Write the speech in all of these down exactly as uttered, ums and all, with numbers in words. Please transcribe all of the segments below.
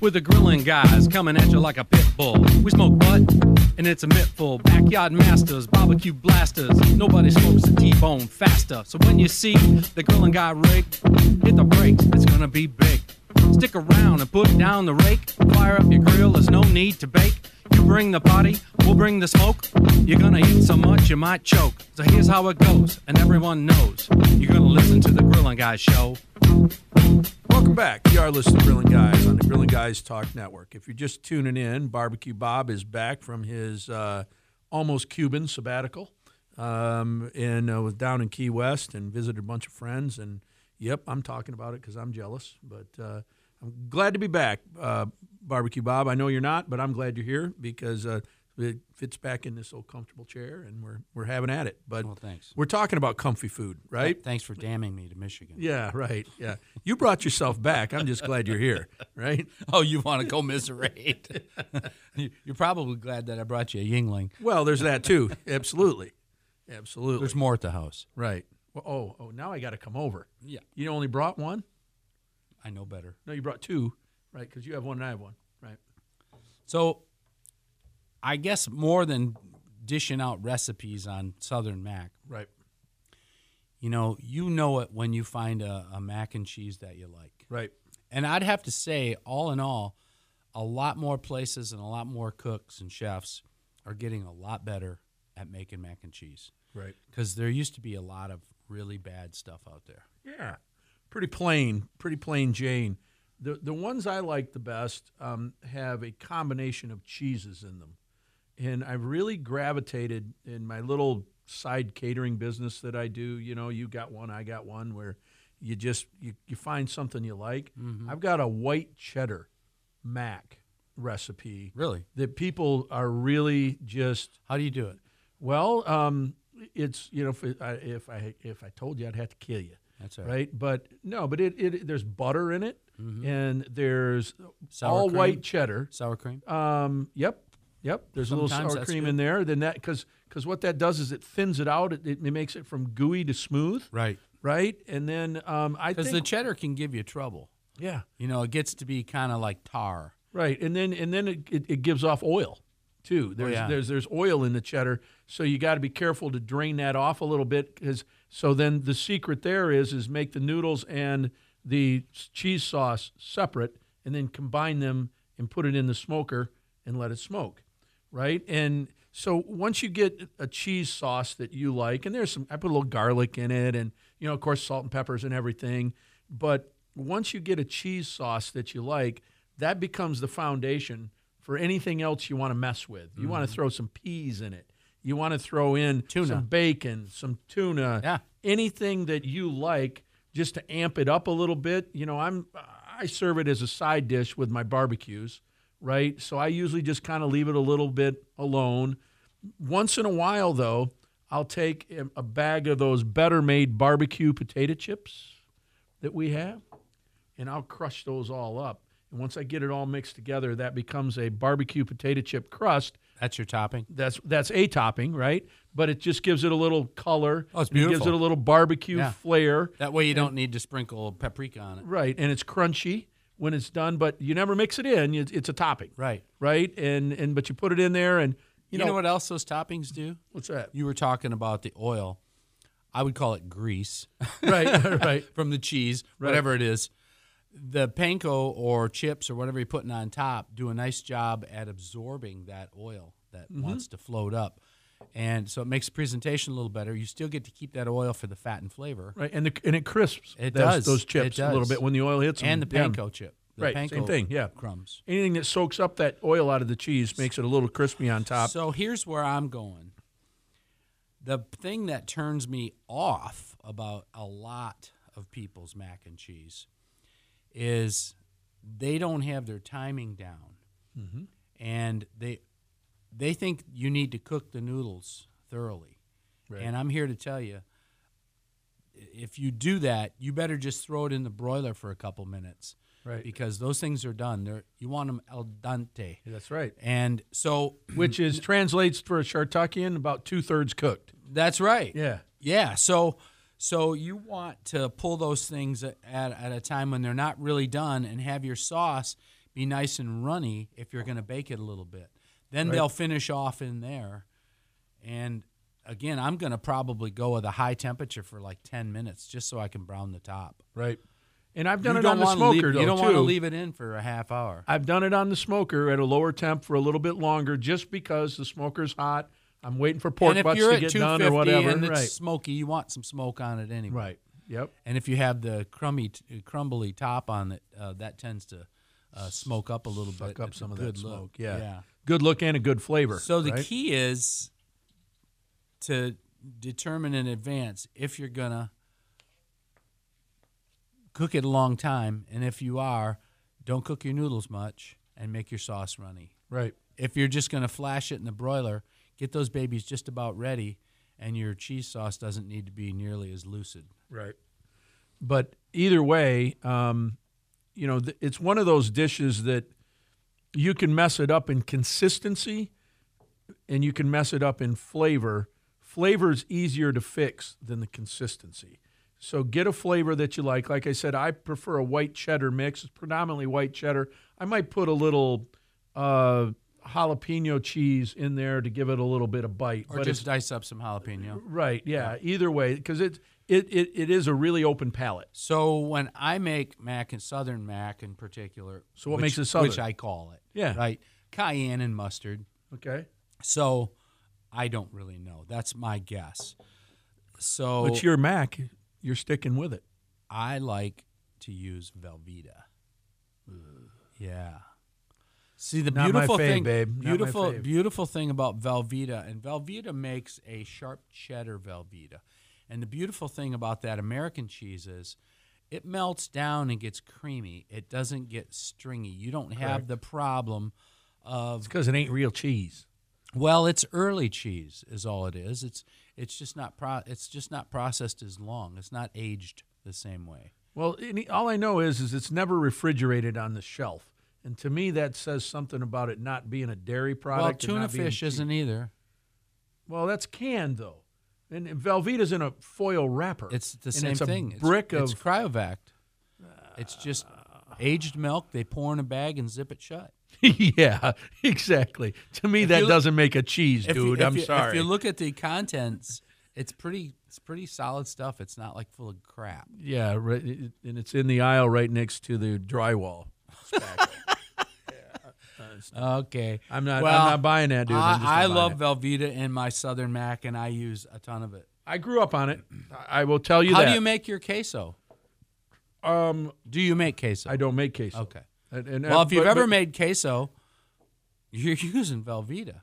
with the grilling guys coming at you like a pit bull. We smoke butt, and it's a mittful. Backyard masters, barbecue blasters. Nobody smokes a T-bone faster. So when you see the grilling guy rig, hit the brakes, it's gonna be big. Stick around and put down the rake. Fire up your grill, there's no need to bake. You bring the party, we'll bring the smoke. You're gonna eat so much you might choke. So here's how it goes, and everyone knows. You're gonna listen to the Grilling Guys show. Welcome back. You are listening to Grilling Guys on the Grilling Guys Talk Network. If you're just tuning in, Barbecue Bob is back from his uh, almost Cuban sabbatical, um, and uh, was down in Key West and visited a bunch of friends. And yep, I'm talking about it because I'm jealous, but uh, I'm glad to be back, uh, Barbecue Bob. I know you're not, but I'm glad you're here because uh, it fits back in this old comfortable chair, and we're we're having at it. But well, thanks. We're talking about comfy food, right? Thanks for damning me to Michigan. Yeah, right. Yeah, you brought yourself back. I'm just glad you're here, right? Oh, you want to commiserate? You're probably glad that I brought you a Yingling. Well, there's that too. Absolutely, absolutely. There's more at the house, right? Well, oh, oh, now I got to come over. Yeah. You only brought one? I know better. No, you brought two, right? Because you have one and I have one, right? So, I guess more than dishing out recipes on Southern Mac, right? You know, you know it when you find a, a mac and cheese that you like, right? And I'd have to say, all in all, a lot more places and a lot more cooks and chefs are getting a lot better at making mac and cheese, right? Because there used to be a lot of really bad stuff out there. Yeah, pretty plain, pretty plain Jane. The the ones I like the best um, have a combination of cheeses in them. And I've really gravitated in my little side catering business that I do. You know, you got one, I got one, where you just you, you find something you like. Mm-hmm. I've got a white cheddar mac recipe. Really? That people are really just. How do you do it? Well, um, it's you know if it, I, if I if I told you, I'd have to kill you. That's all right. right. But no, but it, it there's butter in it, mm-hmm. and there's sour all cream? white cheddar. Sour cream. Um. Yep. Yep, there's Sometimes a little sour that's cream good. in there. Then that because because what that does is it thins it out. It, it makes it from gooey to smooth. Right. Right. And then um, I because think the cheddar can give you trouble. Yeah. You know, it gets to be kind of like tar. Right. And then and then it, it, it gives off oil too. There's oh, yeah. there's there's oil in the cheddar, so you got to be careful to drain that off a little bit. Because so then the secret there is is make the noodles and the cheese sauce separate, and then combine them and put it in the smoker and let it smoke. Right, and so once you get a cheese sauce that you like, and there's some, I put a little garlic in it, and you know, of course, salt and peppers and everything. But once you get a cheese sauce that you like, that becomes the foundation for anything else you want to mess with. You mm-hmm. want to throw some peas in it. You want to throw in tuna. some bacon, some tuna, yeah, anything that you like, just to amp it up a little bit. You know, I'm I serve it as a side dish with my barbecues. Right, so I usually just kind of leave it a little bit alone. Once in a while, though, I'll take a bag of those Better Made barbecue potato chips that we have, and I'll crush those all up. And once I get it all mixed together, that becomes a barbecue potato chip crust. That's your topping? That's that's a topping, right? But it just gives it a little color. Oh, it's beautiful. It gives it a little barbecue yeah. flair. That way you and, don't need to sprinkle paprika on it. Right, and it's crunchy when it's done, but you never mix it in. It's a topping. Right. Right? And and but you put it in there, and you, you know, know what else those toppings do? What's that? You were talking about the oil. I would call it grease. Right, right. From the cheese, right. whatever it is. The panko or chips or whatever you're putting on top do a nice job at absorbing that oil that mm-hmm. wants to float up. And so it makes the presentation a little better. You still get to keep that oil for the fat and flavor. Right, and the, and it crisps it those, does. those chips it does. a little bit when the oil hits them. And the panko chip. The right, panko same thing, yeah. Crumbs. Anything that soaks up that oil out of the cheese makes it a little crispy on top. So here's where I'm going. The thing that turns me off about a lot of people's mac and cheese is they don't have their timing down. Mm-hmm. And they they think you need to cook the noodles thoroughly. Right. And I'm here to tell you, if you do that, you better just throw it in the broiler for a couple minutes. Right. Because those things are done. They're, you want them al dente. That's right. And so... Which is translates for a Shartuckian about two-thirds cooked. That's right. Yeah. Yeah. So so you want to pull those things at, at a time when they're not really done and have your sauce be nice and runny if you're going to bake it a little bit. Then Right. they'll finish off in there. And again, I'm going to probably go with a high temperature for like ten minutes just so I can brown the top. Right. And I've done You it don't on the wanna smoker, leave, though, You don't want to too. leave it in for a half hour. I've done it on the smoker at a lower temp for a little bit longer just because the smoker's hot. I'm waiting for pork and if butts you're to at get two done or fifty whatever. and it's Right. smoky, you want some smoke on it anyway. Right. Yep. And if you have the crummy, crumbly top on it, uh, that tends to uh, smoke up a little Suck bit. up It's a some of good that look. smoke. Yeah. yeah. Good look and a good flavor. So the right? key is to determine in advance if you're going to cook it a long time. And if you are, don't cook your noodles much and make your sauce runny. Right. If you're just going to flash it in the broiler, get those babies just about ready, and your cheese sauce doesn't need to be nearly as lucid. Right. But either way, um, you know, th- it's one of those dishes that you can mess it up in consistency and you can mess it up in flavor. Flavor is easier to fix than the consistency. So get a flavor that you like. Like I said, I prefer a white cheddar mix. It's predominantly white cheddar. I might put a little uh, jalapeno cheese in there to give it a little bit of bite. Or but just it's, dice up some jalapeno. right, yeah, either way, because it, it, it, it is a really open palate. So when I make mac and Southern mac in particular, So what which, makes it Southern? Which I call it. Yeah. Right? Cayenne and mustard. Okay. So I don't really know. That's my guess. So But your mac, you're sticking with it. I like to use Velveeta. Yeah. See, the Not my beautiful fave, thing, babe. Not my beautiful, fave. beautiful thing about Velveeta, and Velveeta makes a sharp cheddar Velveeta. And the beautiful thing about that American cheese is it melts down and gets creamy. It doesn't get stringy. You don't have Correct. the problem of, It's because it ain't real cheese. well, it's early cheese is all it is. It's it's just not pro, it's just not processed as long. It's not aged the same way. Well, any, all I know is is it's never refrigerated on the shelf. And to me, that says something about it not being a dairy product. Well, and tuna not being fish cheap. isn't either. Well, that's canned, though. And Velveeta's in a foil wrapper. It's the and same it's a thing. brick it's, of it's cryovac. It's just aged milk. They pour in a bag and zip it shut. yeah, exactly. To me, If that you look- doesn't make a cheese, If you- dude. if I'm you, sorry. If you look at the contents, it's pretty. It's pretty solid stuff. It's not like full of crap. yeah, right, it- and it's in the aisle right next to the drywall. spackle. Okay, I'm not. Well, I'm not buying that, dude. I'm just not I, I buying love it. Velveeta in my Southern Mac, and I use a ton of it. I grew up on it. I will tell you How that. do you make your queso? Um, Do you make queso? I don't make queso. Okay. And, and, Well, if you've but- ever but- made queso, you're using Velveeta.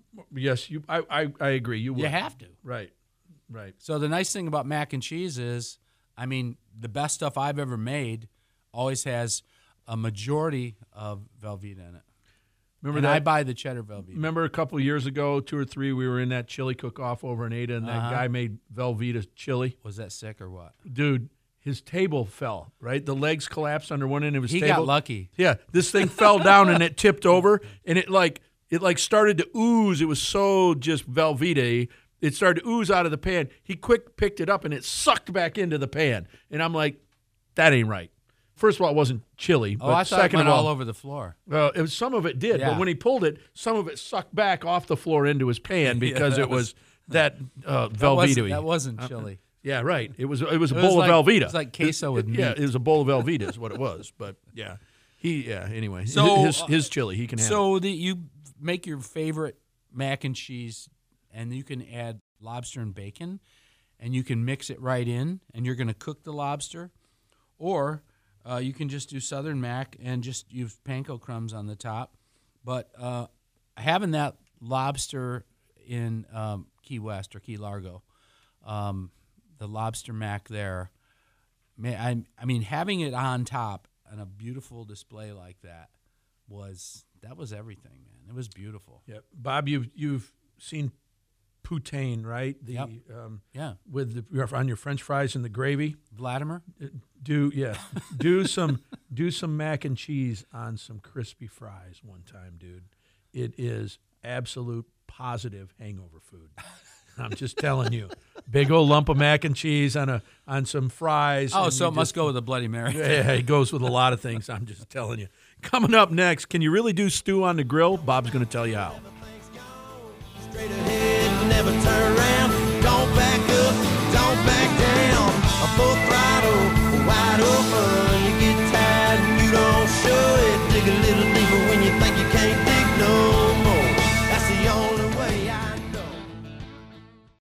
yes, you. I, I, I agree. You would. You have to. Right. Right. So the nice thing about mac and cheese is, I mean, the best stuff I've ever made always has a majority of Velveeta in it. Remember and that? I buy the cheddar Velveeta. Remember a couple of years ago, two or three, we were in that chili cook-off over in Ada, and that Uh-huh. guy made Velveeta chili. Was that sick or what? Dude, his table fell, right? The legs collapsed under one end of his He table. got lucky. Yeah, this thing fell down and it tipped over, and it like it like started to ooze. It was so just Velveeta. It started to ooze out of the pan. He quick picked it up and it sucked back into the pan. And I'm like, that ain't right. First of all, it wasn't chili, Oh, but I thought it second went of all, all over the floor. well, it was, some of it did, Yeah. but when he pulled it, some of it sucked back off the floor into his pan because that it was that uh, That wasn't, Velveeta. that wasn't chili. Yeah, right. It was it was a It was bowl like- of Velveeta. it was like queso with Yeah, meat. it was a bowl of Velveeta is what it was. But yeah, he yeah. Anyway, So, his his chili he can have. it. So the, you make your favorite mac and cheese, and you can add lobster and bacon, and you can mix it right in, and you're going to cook the lobster, or uh, you can just do Southern mac and just use panko crumbs on the top. But uh, having that lobster in um, Key West or Key Largo, um, the lobster mac there, man, I, I mean, having it on top on a beautiful display like that was that was everything, man. It was beautiful. yeah, Bob, you've you've seen poutine, right? The Yep. um, Yeah, with the, on your French fries and the gravy. Vladimir. Do yeah, do some do some mac and cheese on some crispy fries one time, dude. It is absolute positive hangover food. I'm just telling you, big old lump of mac and cheese on a on some fries. Oh, and so you it must just- go with a Bloody Mary. Yeah, it goes with a lot of things. I'm just telling you, Coming up next, can you really do stew on the grill? Bob's going to tell you how. Straight ahead, never turn around. Don't back up, don't back down. A full throttle, wide open.